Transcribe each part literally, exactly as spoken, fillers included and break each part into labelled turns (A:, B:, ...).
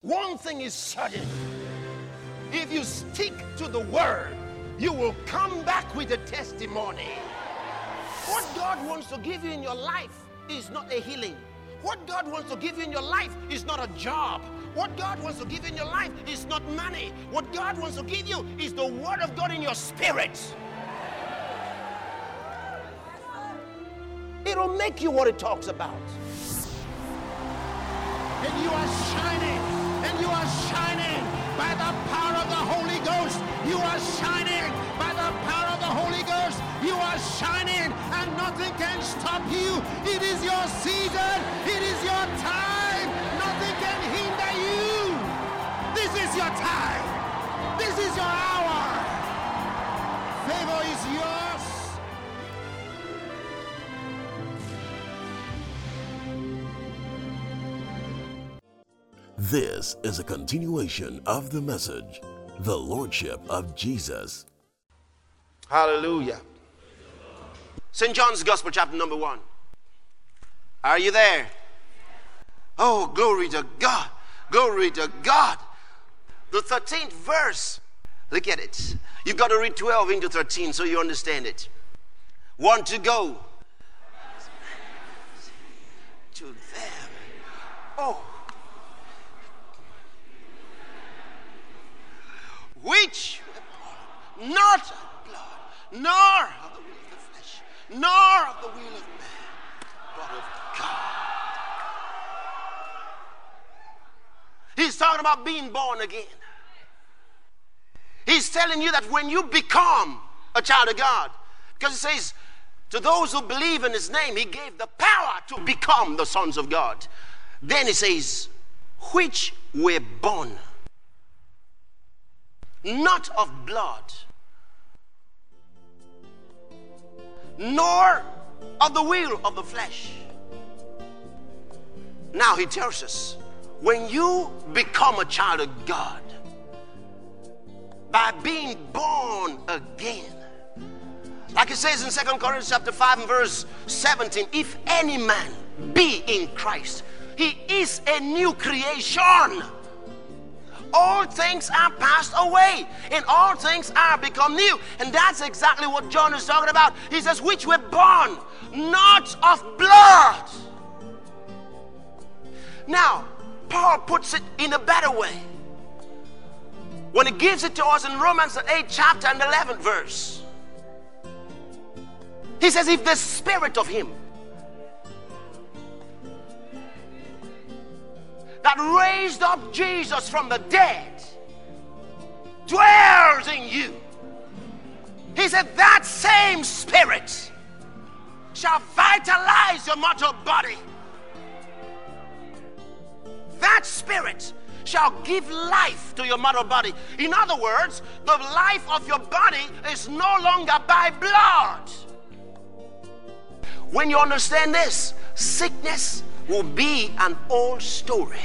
A: One thing is certain. If you stick to the word, you will come back with a testimony. What God wants to give you in your life is not a healing. What God wants to give you in your life is not a job. What God wants to give you in your life is not money. What God wants to give you is the word of God in your spirit. It'll make you what it talks about. And you are shining, and you are shining by the power of the Holy Ghost. You are shining by the power of the Holy Ghost. You are shining, and nothing can stop you. It is your season. It is your time. Nothing can hinder you. This is your time. This is your hour. Favor is yours.
B: This is a continuation of the message, The Lordship of Jesus.
A: Hallelujah. Saint John's Gospel, chapter number one. Are you there? Oh, glory to God. Glory to God. The thirteenth verse. Look at it. You've got to read twelve into thirteen so you understand it. Want to go to them. Oh. Which not of blood, nor of the will of the flesh, nor of the will of man, but of God. He's talking about being born again. He's telling you that when you become a child of God, because he says, to those who believe in his name, he gave the power to become the sons of God. Then he says, which were born not of blood, nor of the will of the flesh. Now he tells us, when you become a child of God, by being born again, like it says in Second Corinthians chapter five and verse seventeen, if any man be in Christ, he is a new creation. All things are passed away, and all things are become new. And that's exactly what John is talking about. He says, which were born not of blood. Now, Paul puts it in a better way when he gives it to us in Romans the eighth chapter and eleventh verse. He says, if the spirit of him that raised up Jesus from the dead dwells in you, he said, that same spirit shall vitalize your mortal body. That spirit shall give life to your mortal body. In other words, the life of your body is no longer by blood. When you understand this, sickness will be an old story.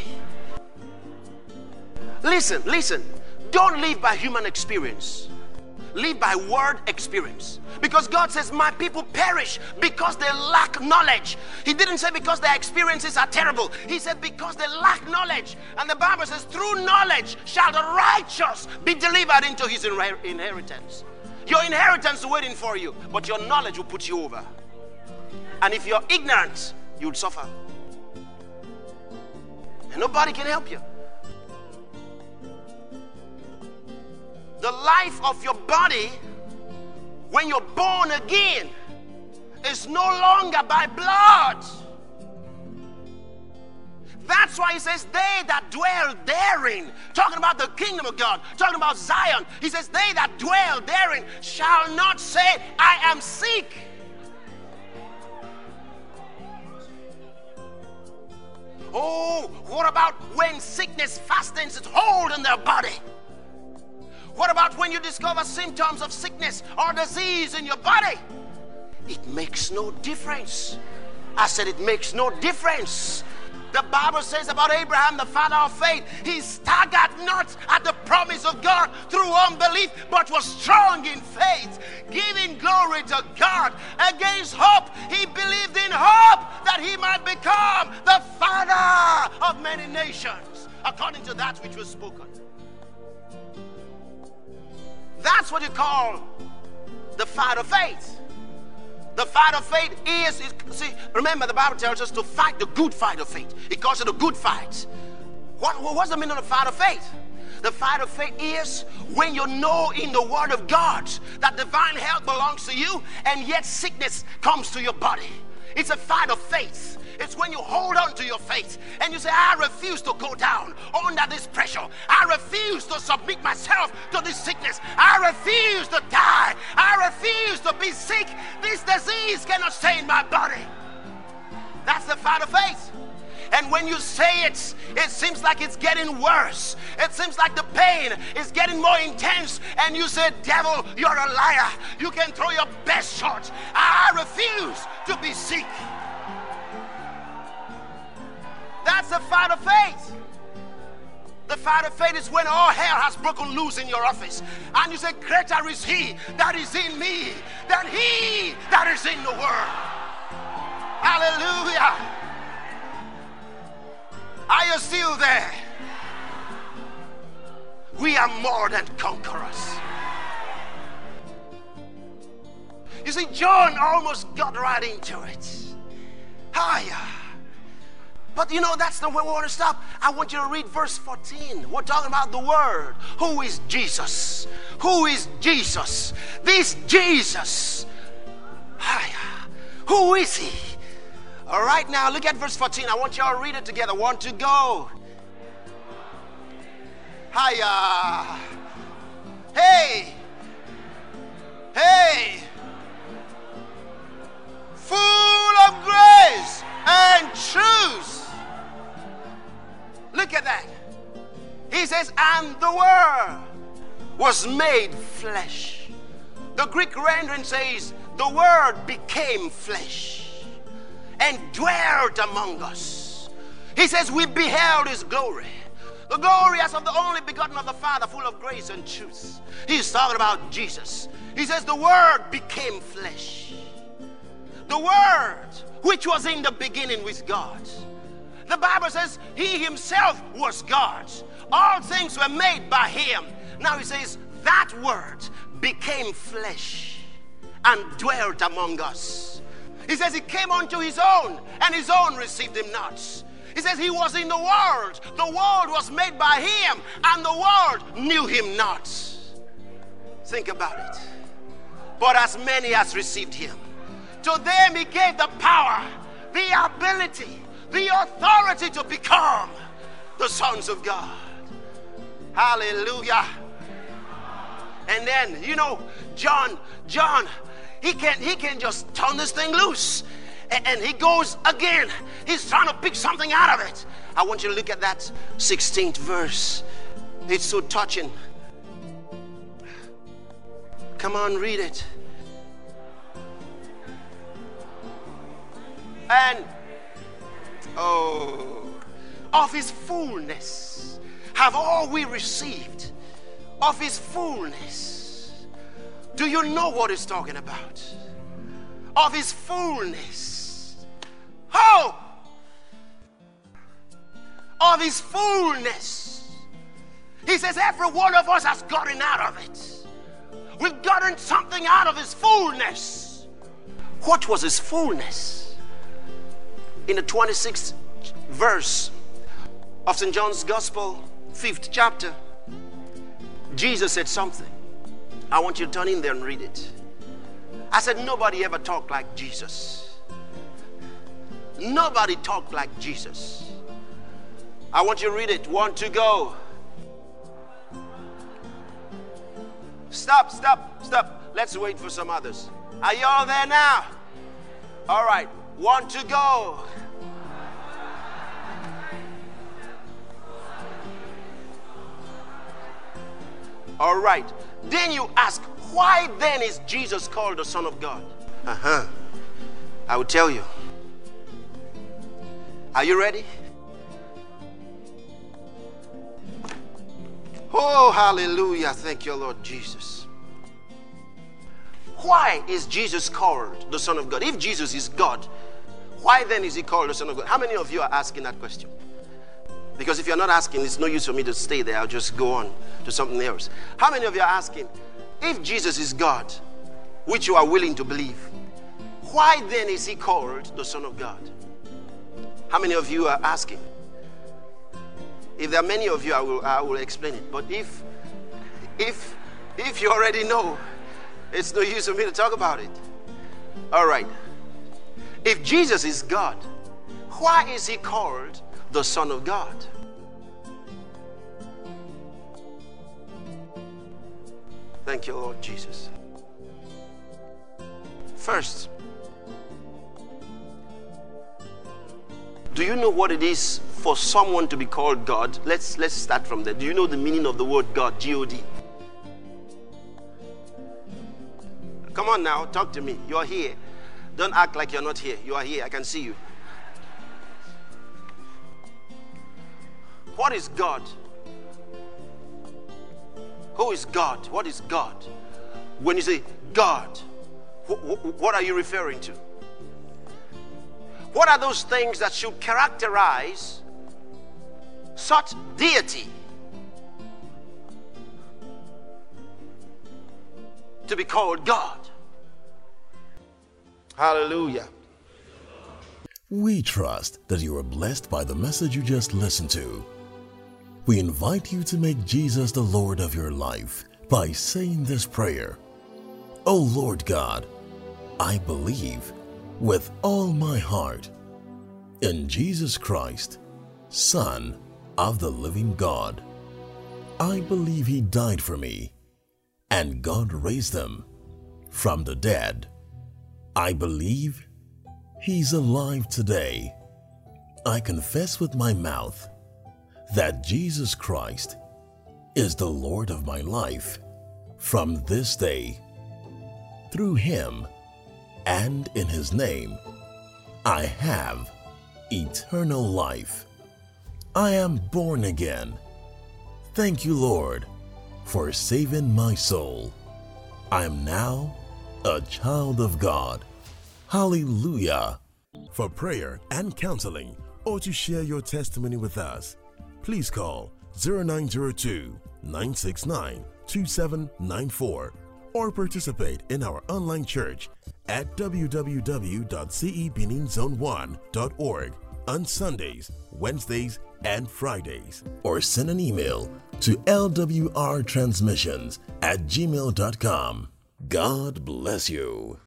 A: Listen, listen. Don't live by human experience. Live by word experience. Because God says, my people perish because they lack knowledge. He didn't say because their experiences are terrible. He said because they lack knowledge. And the Bible says, through knowledge shall the righteous be delivered into his inheritance. Your inheritance is waiting for you, but your knowledge will put you over. And if you're ignorant, you'll suffer. And nobody can help you. The life of your body, when you're born again, is no longer by blood. That's why he says, they that dwell therein, talking about the kingdom of God, talking about Zion, he says, they that dwell therein shall not say, I am sick. Oh, what about when sickness fastens its hold in their body? What about when you discover symptoms of sickness or disease in your body? It makes no difference. I said it makes no difference. The Bible says about Abraham, the father of faith, he staggered not at the promise of God through unbelief, but was strong in faith, giving glory to God. Against hope, he believed in hope that he might become the father of many nations. according to that which was spoken. That's what you call the fight of faith. The fight of faith is, is, see, remember the Bible tells us to fight the good fight of faith. It calls it a good fight. What, what's the meaning of the fight of faith? The fight of faith is when you know in the Word of God that divine health belongs to you and yet sickness comes to your body. It's a fight of faith. It's when you hold on to your faith and you say, I refuse to go down under this pressure. I refuse to submit myself to this sickness. I refuse to die. I refuse to be sick. This disease cannot stay in my body. That's the fight of faith. And when you say it, it seems like it's getting worse. It seems like the pain is getting more intense. And you say, devil, you're a liar. You can throw your best shot. I refuse to be sick. That's the fight of faith. The fight of faith is when all hell has broken loose in your office. And you say, greater is he that is in me than he that is in the world. Hallelujah. Are you still there? We are more than conquerors. You see, John almost got right into it. Higher. But you know, that's the way we want to stop. I want you to read verse fourteen. We're talking about the Word. Who is Jesus? Who is Jesus? This Jesus. Higher. Who is he? All right, now look at verse fourteen. I want y'all to read it together. One to go. Hiya. Hey. Hey. Full of grace and truth. Look at that. He says, and the Word was made flesh. The Greek rendering says, the Word became flesh and dwelt among us. He says, we beheld his glory. The glory as of the only begotten of the Father, full of grace and truth. He's talking about Jesus. He says, the Word became flesh. The Word, which was in the beginning with God. The Bible says he himself was God. All things were made by him. Now he says, that Word became flesh and dwelt among us. He says he came unto his own, and his own received him not. He says he was in the world. The world was made by him, and the world knew him not. Think about it. But as many as received him, to them he gave the power, the ability, the authority to become the sons of God. Hallelujah. And then, you know, John, John, He can, he can just turn this thing loose. And, and he goes again. He's trying to pick something out of it. I want you to look at that sixteenth verse. It's so touching. Come on, read it. And, oh, of his fullness have all we received. Of his fullness. Do you know what he's talking about? Of his fullness. Oh! Of his fullness. He says every one of us has gotten out of it. We've gotten something out of his fullness. What was his fullness? In the twenty-sixth verse of Saint John's Gospel, fifth chapter, Jesus said something. I want you to turn in there and read it. I said, nobody ever talked like Jesus. Nobody talked like Jesus. I want you to read it. One to go. Stop, stop, stop. Let's wait for some others. Are you all there now? All right. One to go. All right. Then you ask, why then is Jesus called the Son of God? Uh-huh. I will tell you. Are you ready? Oh, hallelujah. Thank you, Lord Jesus. Why is Jesus called the Son of God? If Jesus is God, why then is he called the Son of God? How many of you are asking that question? Because if you're not asking, it's no use for me to stay there. I'll just go on to something else. How many of you are asking, if Jesus is God, which you are willing to believe, why then is he called the Son of God? How many of you are asking? If there are many of you, I will, I will explain it. But if, if, if you already know, it's no use for me to talk about it. All right. If Jesus is God, why is he called the Son of God? Thank you, Lord Jesus. First, do you know what it is for someone to be called God? Let's let's start from there. Do you know the meaning of the word God? G O D. Come on now, talk to me. You're here. Don't act like you're not here. You are here. I can see you. What is God? Who is God? What is God? When you say God, wh- wh- what are you referring to? What are those things that should characterize such deity to be called God? Hallelujah.
B: We trust that you are blessed by the message you just listened to. We invite you to make Jesus the Lord of your life by saying this prayer. O Lord God, I believe with all my heart in Jesus Christ, Son of the living God. I believe he died for me and God raised him from the dead. I believe he's alive today. I confess with my mouth that Jesus Christ is the Lord of my life from this day. Through him and in his name, I have eternal life. I am born again. Thank you, Lord, for saving my soul. I am now a child of God. Hallelujah. For prayer and counseling, or to share your testimony with us, please call zero nine zero two, nine six nine, two seven nine four or participate in our online church at w w w dot c e benin zone one dot org on Sundays, Wednesdays, and Fridays. Or send an email to l w r transmissions at gmail dot com. God bless you.